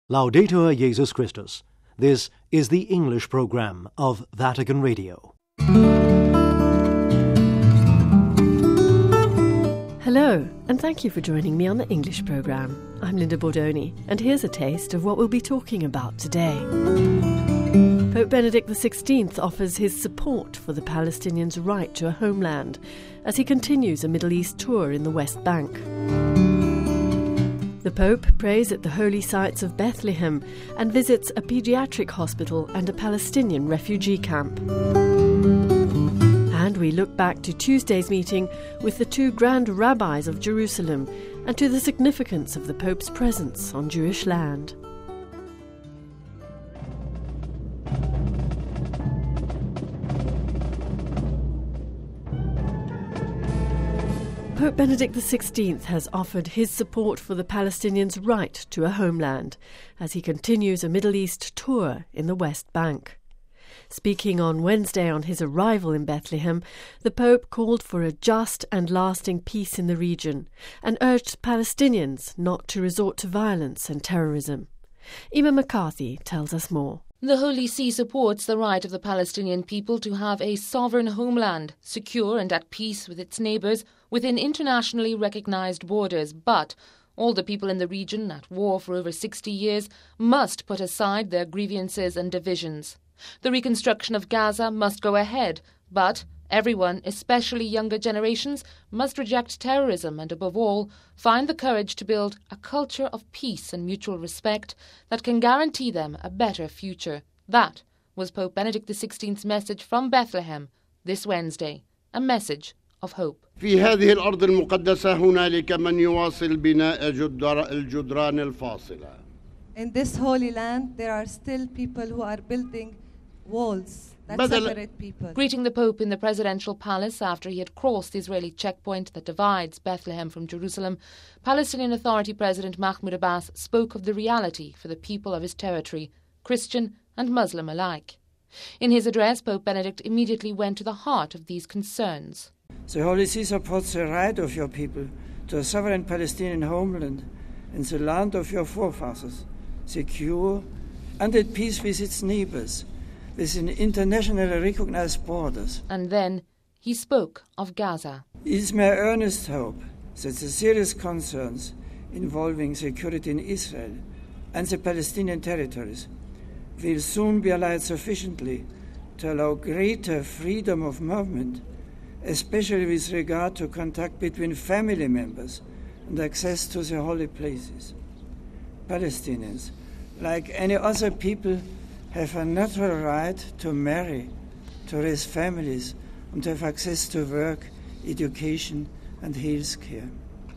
Laudetur Jesus Christus. This is the English program of Vatican Radio. Hello, and thank you for joining me on the English program. I'm Linda Bordoni, and here's a taste of what we'll be talking about today. Pope Benedict XVI offers his support for the Palestinians' right to a homeland as he continues a Middle East tour in the West Bank. The Pope prays at the holy sites of Bethlehem and visits a pediatric hospital and a Palestinian refugee camp. And we look back to Tuesday's meeting with the two grand rabbis of Jerusalem and to the significance of the Pope's presence on Jewish land. Pope Benedict XVI has offered his support for the Palestinians' right to a homeland as he continues a Middle East tour in the West Bank. Speaking on Wednesday on his arrival in Bethlehem, the Pope called for a just and lasting peace in the region and urged Palestinians not to resort to violence and terrorism. Emma McCarthy tells us more. The Holy See supports the right of the Palestinian people to have a sovereign homeland, secure and at peace with its neighbours, within internationally recognised borders. But all the people in the region, at war for over 60 years, must put aside their grievances and divisions. The reconstruction of Gaza must go ahead, but everyone, especially younger generations, must reject terrorism and, above all, find the courage to build a culture of peace and mutual respect that can guarantee them a better future. That was Pope Benedict XVI's message from Bethlehem this Wednesday, a message of hope. في هذه الأرض المقدسة هنالك من يواصل بناء الجدران الفاصلة. In this holy land, there are still people who are building walls that separate people. Greeting the Pope in the presidential palace after he had crossed the Israeli checkpoint that divides Bethlehem from Jerusalem, Palestinian Authority President Mahmoud Abbas spoke of the reality for the people of his territory, Christian and Muslim alike. In his address, Pope Benedict immediately went to the heart of these concerns. The Holy See supports the right of your people to a sovereign Palestinian homeland in the land of your forefathers, secure and at peace with its neighbours, within internationally recognized borders. And then he spoke of Gaza. It is my earnest hope that the serious concerns involving security in Israel and the Palestinian territories will soon be allayed sufficiently to allow greater freedom of movement, especially with regard to contact between family members and access to the holy places. Palestinians, like any other people, have a natural right to marry, to raise families, and to have access to work, education, and health care.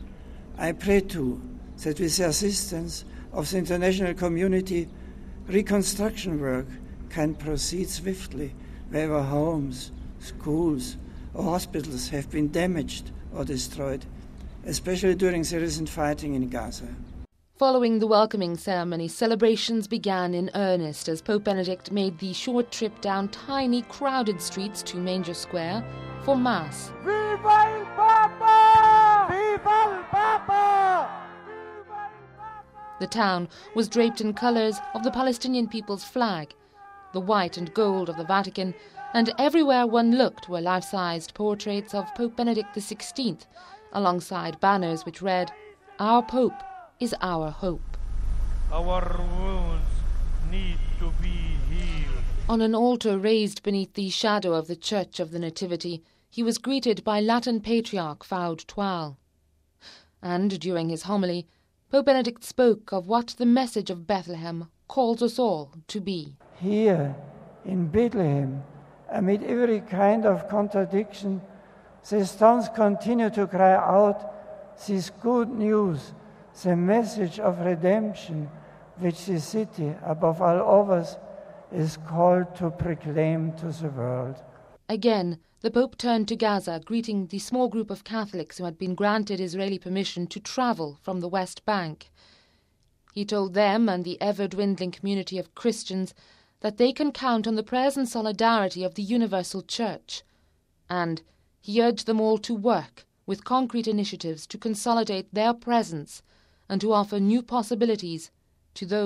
I pray too that with the assistance of the international community, reconstruction work can proceed swiftly wherever homes, schools, or hospitals have been damaged or destroyed, especially during the recent fighting in Gaza. Following the welcoming ceremony, celebrations began in earnest as Pope Benedict made the short trip down tiny, crowded streets to Manger Square for Mass. Viva il Papa! Viva il Papa! The town was draped in colours of the Palestinian people's flag, the white and gold of the Vatican, and everywhere one looked were life-sized portraits of Pope Benedict XVI, alongside banners which read, "Our Pope is our hope." Our wounds need to be healed. On an altar raised beneath the shadow of the Church of the Nativity, he was greeted by Latin Patriarch Faude Toile. And during his homily, Pope Benedict spoke of what the message of Bethlehem calls us all to be. Here in Bethlehem, amid every kind of contradiction, the stones continue to cry out this good news, the message of redemption which the city, above all others, is called to proclaim to the world. Again, the Pope turned to Gaza, greeting the small group of Catholics who had been granted Israeli permission to travel from the West Bank. He told them and the ever-dwindling community of Christians that they can count on the prayers and solidarity of the Universal Church. And he urged them all to work with concrete initiatives to consolidate their presence and to offer new possibilities to those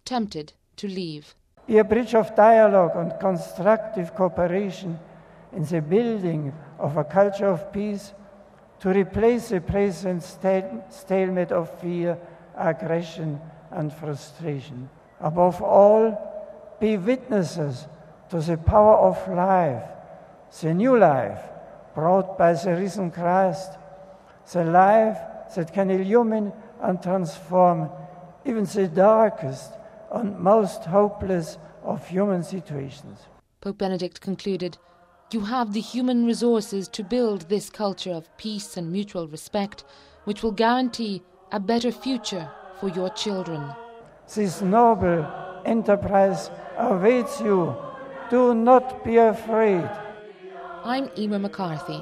tempted to leave. Be a bridge of dialogue and constructive cooperation in the building of a culture of peace to replace the present stalemate of fear, aggression, and frustration. Above all, be witnesses to the power of life, the new life brought by the risen Christ, the life that can illumine and transform even the darkest and most hopeless of human situations. Pope Benedict concluded, "You have the human resources to build this culture of peace and mutual respect, which will guarantee a better future for your children." This noble enterprise awaits you. Do not be afraid. I'm Emer McCarthy.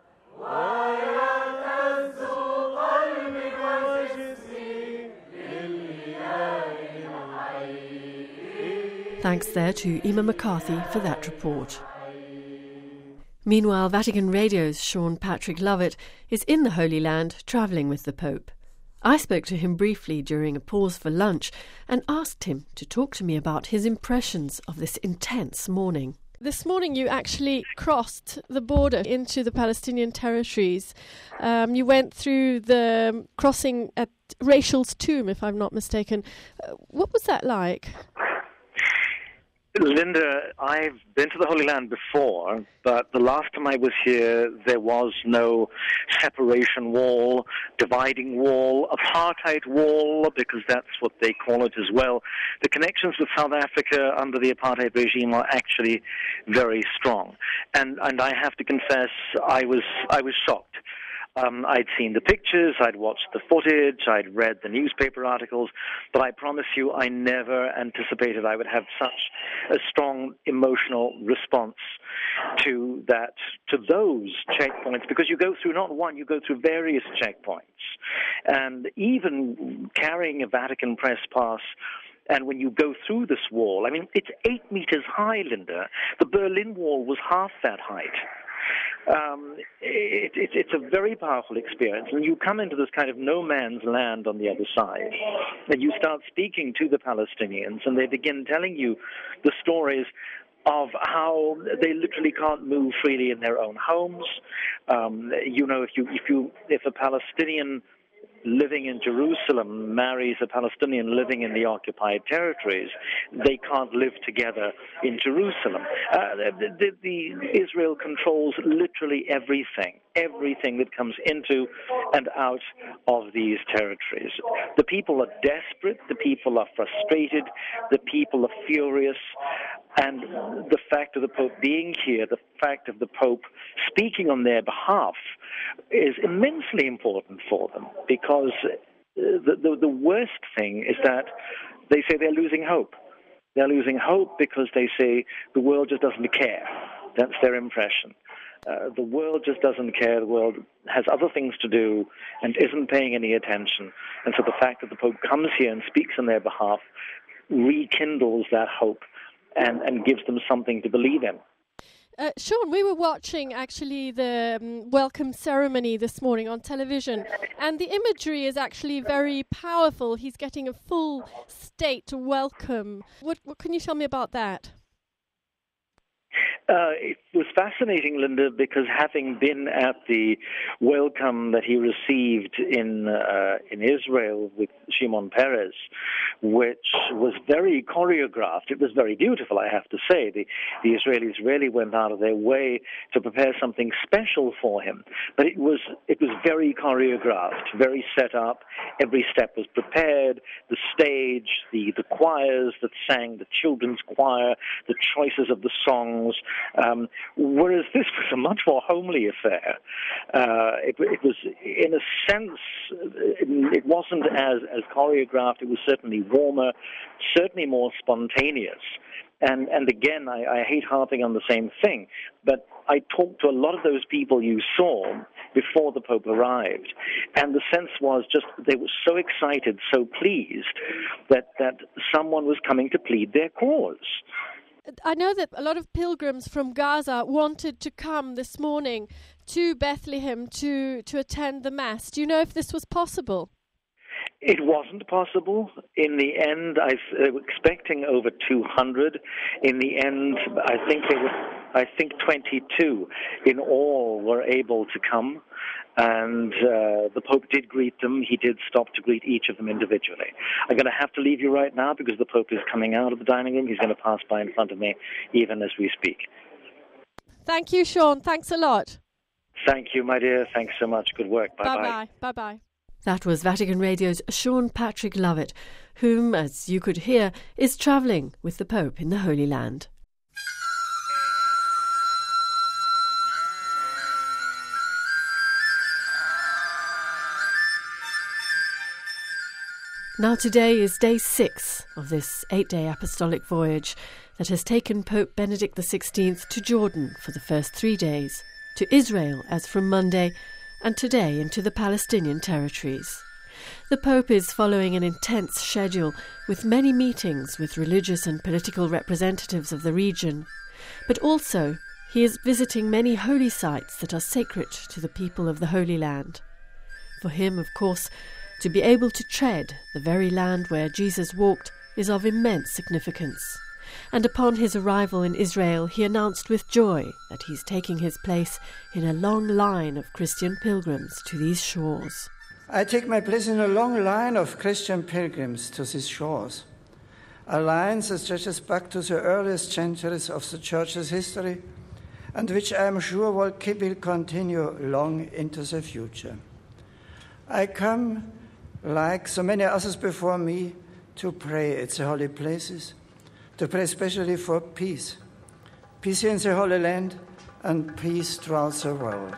Thanks there to Emer McCarthy for that report. Meanwhile, Vatican Radio's Sean Patrick Lovett is in the Holy Land travelling with the Pope. I spoke to him briefly during a pause for lunch and asked him to talk to me about his impressions of this intense morning. This morning you actually crossed the border into the Palestinian territories. You went through the crossing at Rachel's tomb, if I'm not mistaken. What was that like? Linda, I've been to the Holy Land before, but the last time I was here, there was no separation wall, dividing wall, apartheid wall, because that's what they call it as well. The connections with South Africa under the apartheid regime are actually very strong. And I have to confess, I was shocked. I'd seen the pictures, I'd watched the footage, I'd read the newspaper articles, but I promise you I never anticipated I would have such a strong emotional response to those checkpoints, because you go through not one, you go through various checkpoints. And even carrying a Vatican press pass, and when you go through this wall, I mean, it's 8 meters high, Linda. The Berlin Wall was half that height. It's a very powerful experience, and you come into this kind of no man's land on the other side, and you start speaking to the Palestinians, and they begin telling you the stories of how they literally can't move freely in their own homes. If a Palestinian living in Jerusalem marries a Palestinian living in the occupied territories, they can't live together in Jerusalem. Israel controls literally everything that comes into and out of these territories. The people are desperate, the people are frustrated, the people are furious, and the fact of the Pope being here, the fact of the Pope speaking on their behalf is immensely important for them, because the worst thing is that they say they're losing hope. They're losing hope because they say the world just doesn't care. That's their impression. The world just doesn't care. The world has other things to do and isn't paying any attention. And so the fact that the Pope comes here and speaks on their behalf rekindles that hope and gives them something to believe in. Sean, we were watching actually the welcome ceremony this morning on television, and the imagery is actually very powerful. He's getting a full state welcome. What can you tell me about that? It was fascinating, Linda, because having been at the welcome that he received in Israel with Shimon Peres, which was very choreographed, it was very beautiful, I have to say. The Israelis really went out of their way to prepare something special for him. But it was very choreographed, very set up. Every step was prepared. The stage, the choirs that sang, the children's choir, the choices of the songs. Whereas this was a much more homely affair. It was, in a sense, it wasn't as choreographed. It was certainly warmer, certainly more spontaneous. And again, I hate harping on the same thing, but I talked to a lot of those people you saw before the Pope arrived, and the sense was just they were so excited, so pleased that someone was coming to plead their cause. I know that a lot of pilgrims from Gaza wanted to come this morning to Bethlehem to attend the Mass. Do you know if this was possible? It wasn't possible. In the end, they were expecting over 200. In the end, I think 22 in all were able to come. And the Pope did greet them. He did stop to greet each of them individually. I'm going to have to leave you right now because the Pope is coming out of the dining room. He's going to pass by in front of me even as we speak. Thank you, Sean. Thanks a lot. Thank you, my dear. Thanks so much. Good work. Bye-bye. Bye-bye. Bye-bye. That was Vatican Radio's Sean Patrick Lovett, whom, as you could hear, is travelling with the Pope in the Holy Land. Now today is day 6 of this 8-day apostolic voyage that has taken Pope Benedict XVI to Jordan for the first 3 days, to Israel as from Monday, and today into the Palestinian territories. The Pope is following an intense schedule with many meetings with religious and political representatives of the region, but also he is visiting many holy sites that are sacred to the people of the Holy Land. For him, of course, to be able to tread the very land where Jesus walked is of immense significance. And upon his arrival in Israel, he announced with joy that he's taking his place in a long line of Christian pilgrims to these shores. I take my place in a long line of Christian pilgrims to these shores, a line that stretches back to the earliest centuries of the Church's history, and which I am sure will continue long into the future. I come, like so many others before me, to pray at the holy places, to pray especially for peace. Peace in the Holy Land and peace throughout the world.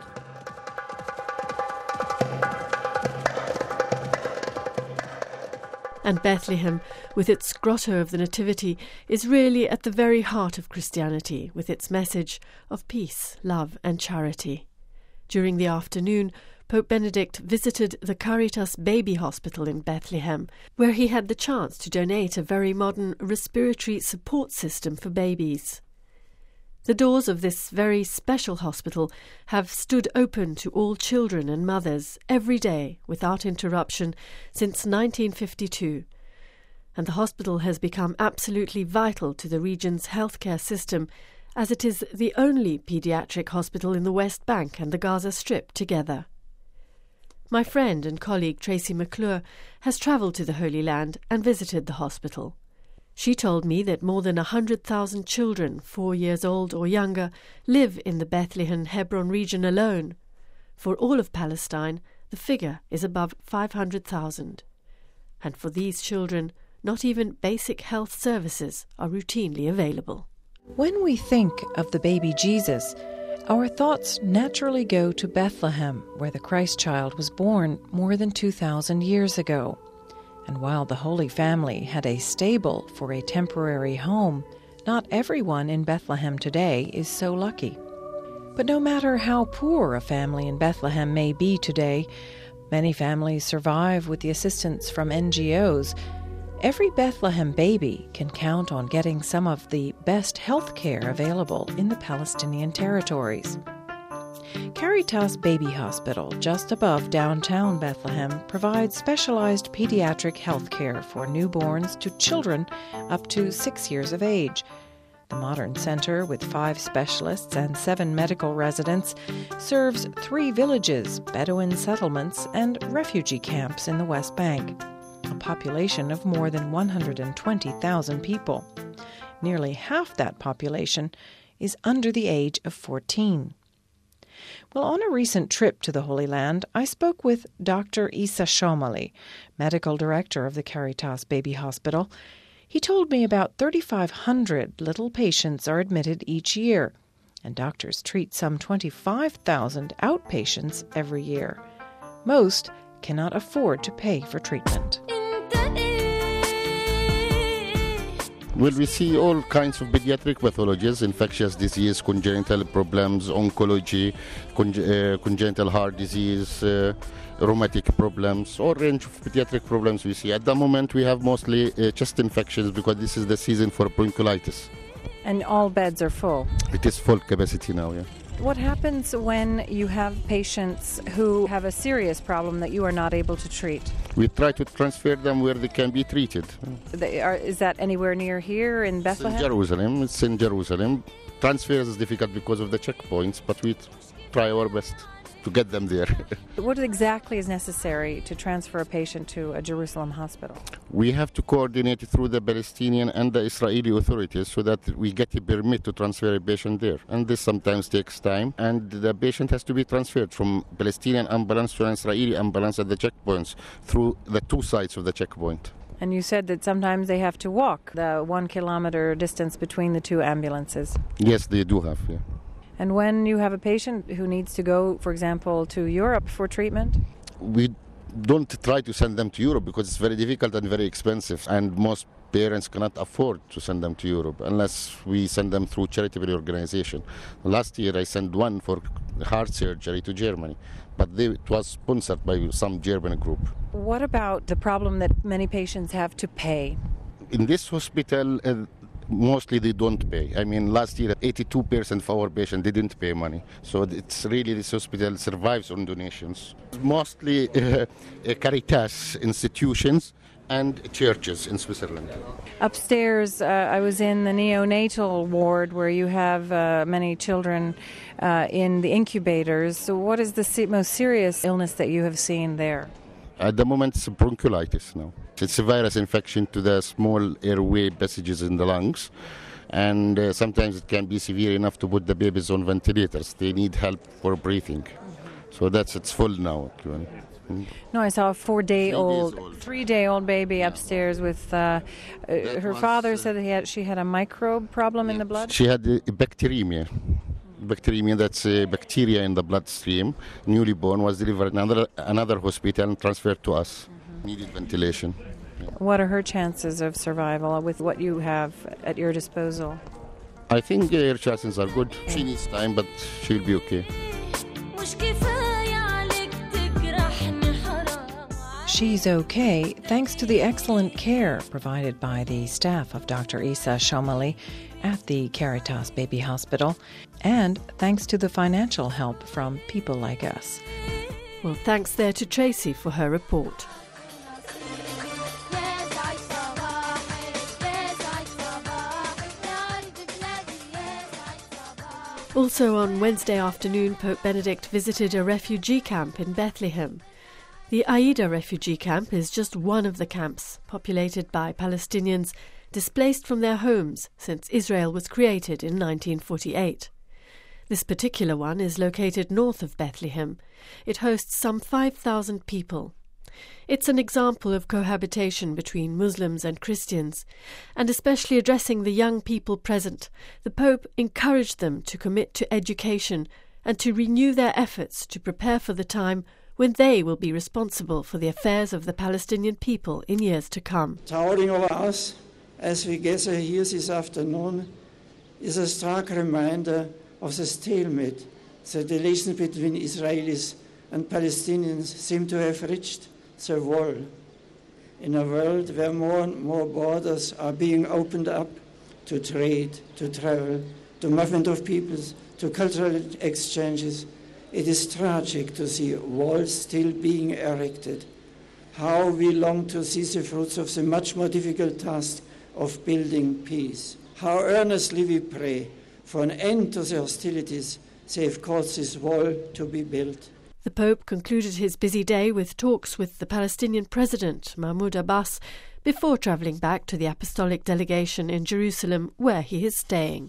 And Bethlehem, with its grotto of the Nativity, is really at the very heart of Christianity, with its message of peace, love and charity. During the afternoon, Pope Benedict visited the Caritas Baby Hospital in Bethlehem, where he had the chance to donate a very modern respiratory support system for babies. The doors of this very special hospital have stood open to all children and mothers every day without interruption since 1952, and the hospital has become absolutely vital to the region's healthcare system, as it is the only paediatric hospital in the West Bank and the Gaza Strip together. My friend and colleague Tracy McClure has travelled to the Holy Land and visited the hospital. She told me that more than 100,000 children, 4 years old or younger, live in the Bethlehem-Hebron region alone. For all of Palestine, the figure is above 500,000. And for these children, not even basic health services are routinely available. When we think of the baby Jesus, our thoughts naturally go to Bethlehem, where the Christ child was born more than 2,000 years ago. And while the Holy Family had a stable for a temporary home, not everyone in Bethlehem today is so lucky. But no matter how poor a family in Bethlehem may be today, many families survive with the assistance from NGOs. Every Bethlehem baby can count on getting some of the best health care available in the Palestinian territories. Caritas Baby Hospital, just above downtown Bethlehem, provides specialized pediatric health care for newborns to children up to 6 years of age. The modern center, with 5 specialists and 7 medical residents, serves 3 villages, Bedouin settlements, and refugee camps in the West Bank. A population of more than 120,000 people. Nearly half that population is under the age of 14. Well, on a recent trip to the Holy Land, I spoke with Dr. Isa Shomali, medical director of the Caritas Baby Hospital. He told me about 3,500 little patients are admitted each year, and doctors treat some 25,000 outpatients every year. Most cannot afford to pay for treatment. Well, we see all kinds of pediatric pathologies, infectious disease, congenital problems, oncology, congenital heart disease, rheumatic problems, all range of pediatric problems we see. At the moment, we have mostly chest infections because this is the season for bronchiolitis. And all beds are full? It is full capacity now, yeah. What happens when you have patients who have a serious problem that you are not able to treat? We try to transfer them where they can be treated. Is that anywhere near here in Bethlehem? It's in Jerusalem. Transfer is difficult because of the checkpoints, but we try our best to get them there. What exactly is necessary to transfer a patient to a Jerusalem hospital? We have to coordinate through the Palestinian and the Israeli authorities so that we get a permit to transfer a patient there. And this sometimes takes time, and the patient has to be transferred from Palestinian ambulance to an Israeli ambulance at the checkpoints through the two sides of the checkpoint. And you said that sometimes they have to walk the 1 kilometer distance between the two ambulances. Yes, they do have, yeah. And when you have a patient who needs to go, for example, to Europe for treatment? We don't try to send them to Europe because it's very difficult and very expensive, and most parents cannot afford to send them to Europe unless we send them through charitable organization. Last year I sent one for heart surgery to Germany, but it was sponsored by some German group. What about the problem that many patients have to pay? In this hospital, mostly they don't pay. I mean, last year 82% of our patients didn't pay money. So it's really, this hospital survives on donations. Mostly Caritas institutions and churches in Switzerland. Upstairs, I was in the neonatal ward where you have many children in the incubators. So what is the most serious illness that you have seen there? At the moment, it's bronchiolitis now. It's a virus infection to the small airway passages in the lungs, and sometimes it can be severe enough to put the babies on ventilators. They need help for breathing. So it's full now. No, I saw a 3-day-old baby upstairs with her father said that she had a microbe problem in the blood. She had a bacteremia. Bacteremia, that's a bacteria in the bloodstream. Newly born, was delivered in another hospital and transferred to us. Needed ventilation. Yeah. What are her chances of survival with what you have at your disposal? I think her chances are good. She needs time, but she'll be okay. She's okay thanks to the excellent care provided by the staff of Dr. Isa Shomali at the Caritas Baby Hospital, and thanks to the financial help from people like us. Well, thanks there to Tracy for her report. Also on Wednesday afternoon, Pope Benedict visited a refugee camp in Bethlehem. The Aida refugee camp is just one of the camps populated by Palestinians displaced from their homes since Israel was created in 1948. This particular one is located north of Bethlehem. It hosts some 5,000 people. It's an example of cohabitation between Muslims and Christians, and especially addressing the young people present, the Pope encouraged them to commit to education and to renew their efforts to prepare for the time when they will be responsible for the affairs of the Palestinian people in years to come. Towering over us, as we gather here this afternoon, is a stark reminder of the stalemate that the relations between Israelis and Palestinians seem to have reached the wall. In a world where more and more borders are being opened up to trade, to travel, to movement of peoples, to cultural exchanges, it is tragic to see walls still being erected. How we long to see the fruits of the much more difficult task of building peace. How earnestly we pray for an end to the hostilities that have caused this wall to be built. The Pope concluded his busy day with talks with the Palestinian President, Mahmoud Abbas, before travelling back to the Apostolic Delegation in Jerusalem, where he is staying.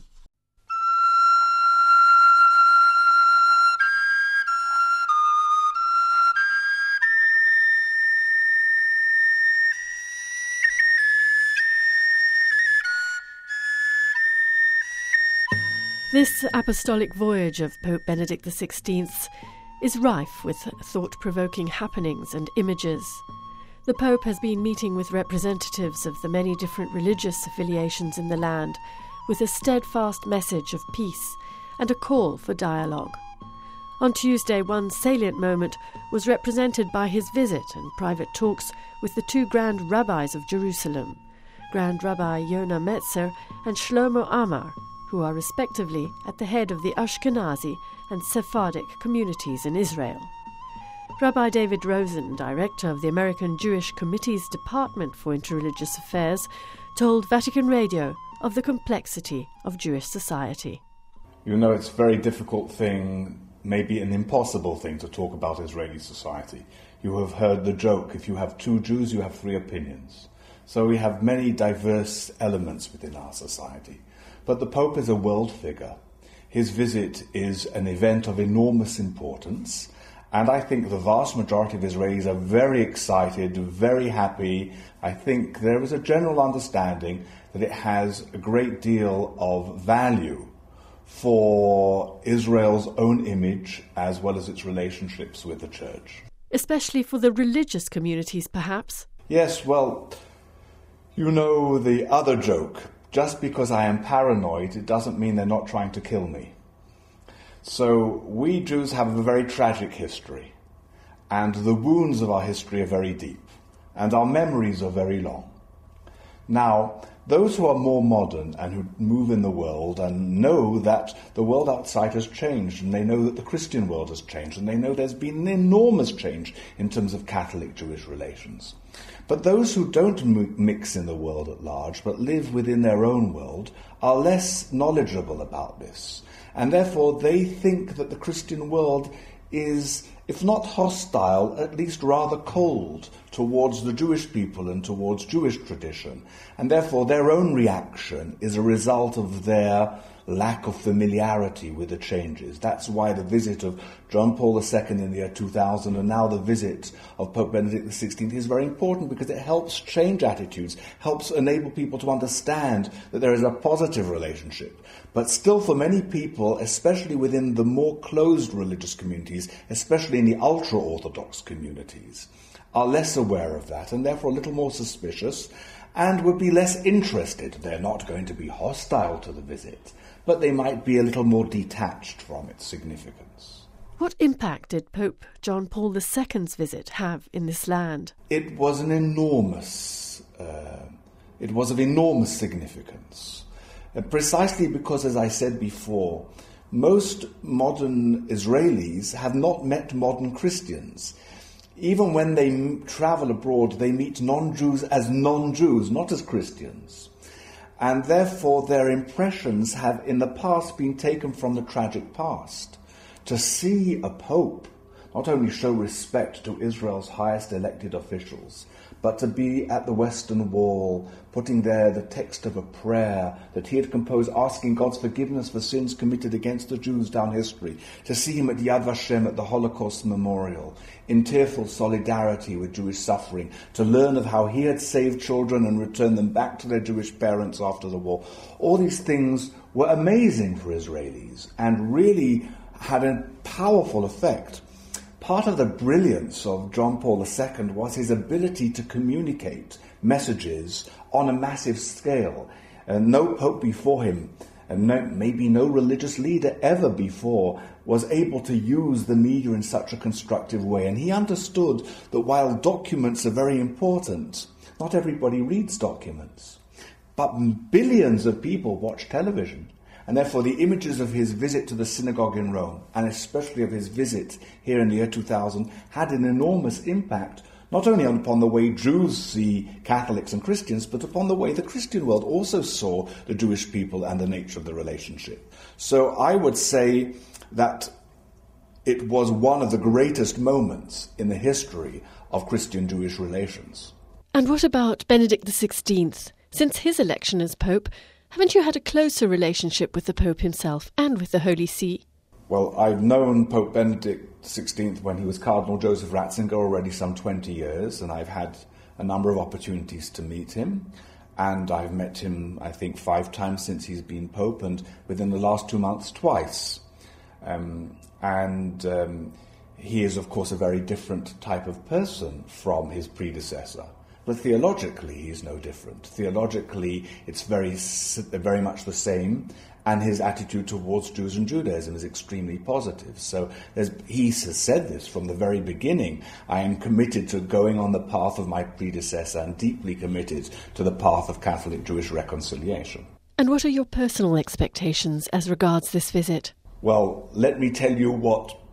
This apostolic voyage of Pope Benedict XVI is rife with thought-provoking happenings and images. The Pope has been meeting with representatives of the many different religious affiliations in the land with a steadfast message of peace and a call for dialogue. On Tuesday, one salient moment was represented by his visit and private talks with the two Grand Rabbis of Jerusalem, Grand Rabbi Yonah Metzer and Shlomo Amar, who are respectively at the head of the Ashkenazi and Sephardic communities in Israel. Rabbi David Rosen, director of the American Jewish Committee's Department for Interreligious Affairs, told Vatican Radio of the complexity of Jewish society. You know, it's a very difficult thing, maybe an impossible thing, to talk about Israeli society. You have heard the joke, if you have two Jews, you have three opinions. So we have many diverse elements within our society. But the Pope is a world figure. His visit is an event of enormous importance, and I think the vast majority of Israelis are very excited, very happy. I think there is a general understanding that it has a great deal of value for Israel's own image as well as its relationships with the Church. Especially for the religious communities, perhaps? Yes, well, you know the other joke. Just because I am paranoid, it doesn't mean they're not trying to kill me. So we Jews have a very tragic history, and the wounds of our history are very deep, and our memories are very long. Now, those who are more modern and who move in the world and know that the world outside has changed, and they know that the Christian world has changed, and they know there's been an enormous change in terms of Catholic-Jewish relations. But those who don't mix in the world at large, but live within their own world, are less knowledgeable about this. And therefore they think that the Christian world is, if not hostile, at least rather cold towards the Jewish people and towards Jewish tradition. And therefore their own reaction is a result of their lack of familiarity with the changes. That's why the visit of John Paul II in the year 2000 and now the visit of Pope Benedict XVI is very important, because it helps change attitudes, helps enable people to understand that there is a positive relationship. But still, for many people, especially within the more closed religious communities, especially in the ultra-Orthodox communities, are less aware of that and therefore a little more suspicious and would be less interested. They're not going to be hostile to the visit, but they might be a little more detached from its significance. What impact did Pope John Paul II's visit have in this land? It was of enormous significance, precisely because, as I said before, most modern Israelis have not met modern Christians. Even when they travel abroad, they meet non-Jews as non-Jews, not as Christians. And therefore their impressions have in the past been taken from the tragic past. To see a pope not only show respect to Israel's highest elected officials, but to be at the Western Wall, putting there the text of a prayer that he had composed, asking God's forgiveness for sins committed against the Jews down history, to see him at Yad Vashem at the Holocaust Memorial, in tearful solidarity with Jewish suffering, to learn of how he had saved children and returned them back to their Jewish parents after the war. All these things were amazing for Israelis and really had a powerful effect. Part of the brilliance of John Paul II was his ability to communicate messages on a massive scale. No pope before him, and maybe no religious leader ever before, was able to use the media in such a constructive way. And he understood that while documents are very important, not everybody reads documents. But billions of people watch television. And therefore the images of his visit to the synagogue in Rome, and especially of his visit here in the year 2000, had an enormous impact, not only upon the way Jews see Catholics and Christians, but upon the way the Christian world also saw the Jewish people and the nature of the relationship. So I would say that it was one of the greatest moments in the history of Christian-Jewish relations. And what about Benedict XVI? Since his election as Pope, haven't you had a closer relationship with the Pope himself and with the Holy See? Well, I've known Pope Benedict XVI when he was Cardinal Joseph Ratzinger already some 20 years, and I've had a number of opportunities to meet him. And I've met him, I think, 5 times since he's been Pope, and within the last 2 months, twice. He is, of course, a very different type of person from his predecessor. But theologically, he's no different. Theologically, it's very much the same, and his attitude towards Jews and Judaism is extremely positive. So he has said this from the very beginning. I am committed to going on the path of my predecessor and deeply committed to the path of Catholic-Jewish reconciliation. And what are your personal expectations as regards this visit? Well, let me tell you what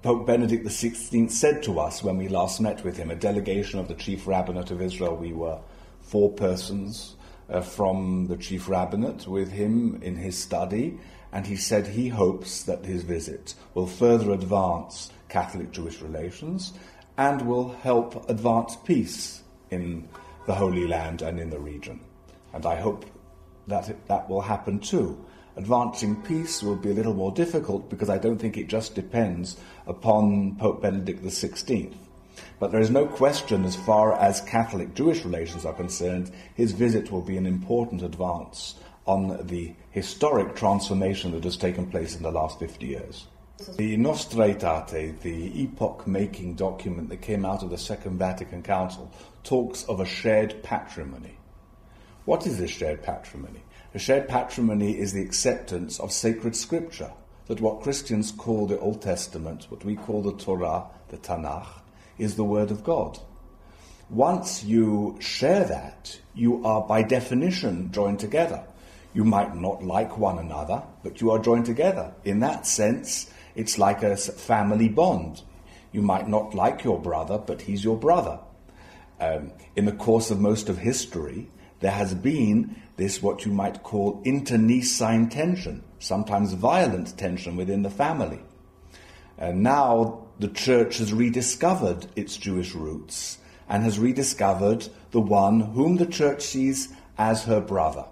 Pope Benedict XVI said to us when we last met with him, a delegation of the Chief Rabbinate of Israel. We were 4 persons from the Chief Rabbinate with him in his study, and he said he hopes that his visit will further advance Catholic-Jewish relations and will help advance peace in the Holy Land and in the region. And I hope that that will happen too. Advancing peace will be a little more difficult because I don't think it just depends upon Pope Benedict XVI. But there is no question, as far as Catholic-Jewish relations are concerned, his visit will be an important advance on the historic transformation that has taken place in the last 50 years. The Nostra Aetate, the epoch-making document that came out of the Second Vatican Council, talks of a shared patrimony. What is this shared patrimony? A shared patrimony is the acceptance of sacred scripture, that what Christians call the Old Testament, what we call the Torah, the Tanakh, is the Word of God. Once you share that, you are by definition joined together. You might not like one another, but you are joined together. In that sense, it's like a family bond. You might not like your brother, but he's your brother. In the course of most of history, there has been this, what you might call, internecine tension, sometimes violent tension within the family. And now the Church has rediscovered its Jewish roots and has rediscovered the one whom the Church sees as her brother.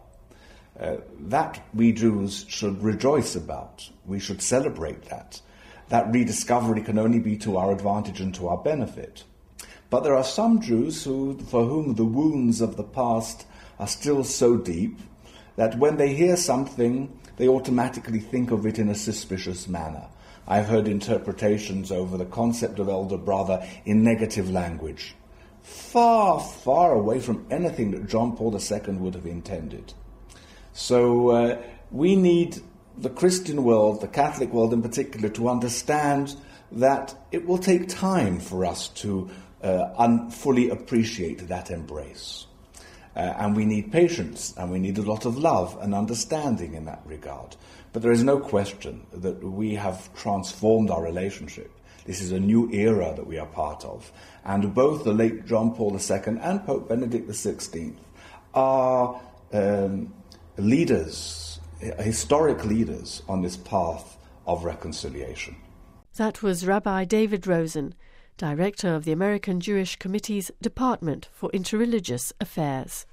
That we Jews should rejoice about. We should celebrate that. That rediscovery can only be to our advantage and to our benefit. But there are some Jews for whom the wounds of the past are still so deep that when they hear something, they automatically think of it in a suspicious manner. I've heard interpretations over the concept of elder brother in negative language, far, far away from anything that John Paul II would have intended. So we need the Christian world, the Catholic world in particular, to understand that it will take time for us to fully appreciate that embrace. And we need patience, and we need a lot of love and understanding in that regard. But there is no question that we have transformed our relationship. This is a new era that we are part of. And both the late John Paul II and Pope Benedict XVI are leaders, historic leaders on this path of reconciliation. That was Rabbi David Rosen, Director of the American Jewish Committee's Department for Interreligious Affairs.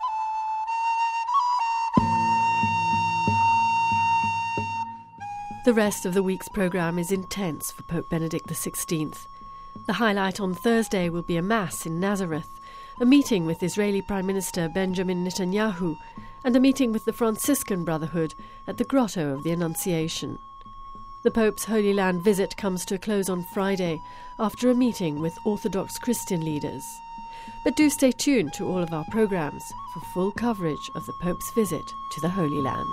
The rest of the week's programme is intense for Pope Benedict XVI. The highlight on Thursday will be a Mass in Nazareth, a meeting with Israeli Prime Minister Benjamin Netanyahu, and a meeting with the Franciscan Brotherhood at the Grotto of the Annunciation. The Pope's Holy Land visit comes to a close on Friday after a meeting with Orthodox Christian leaders. But do stay tuned to all of our programmes for full coverage of the Pope's visit to the Holy Land.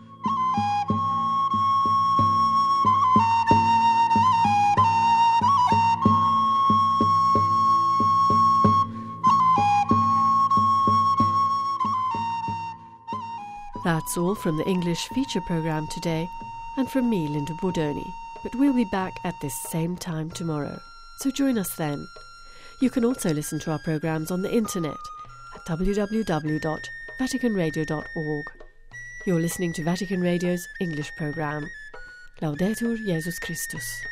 That's all from the English feature programme today, and from me, Linda Bordoni. But we'll be back at this same time tomorrow, so join us then. You can also listen to our programmes on the internet at www.vaticanradio.org. You're listening to Vatican Radio's English programme. Laudetur Jesus Christus.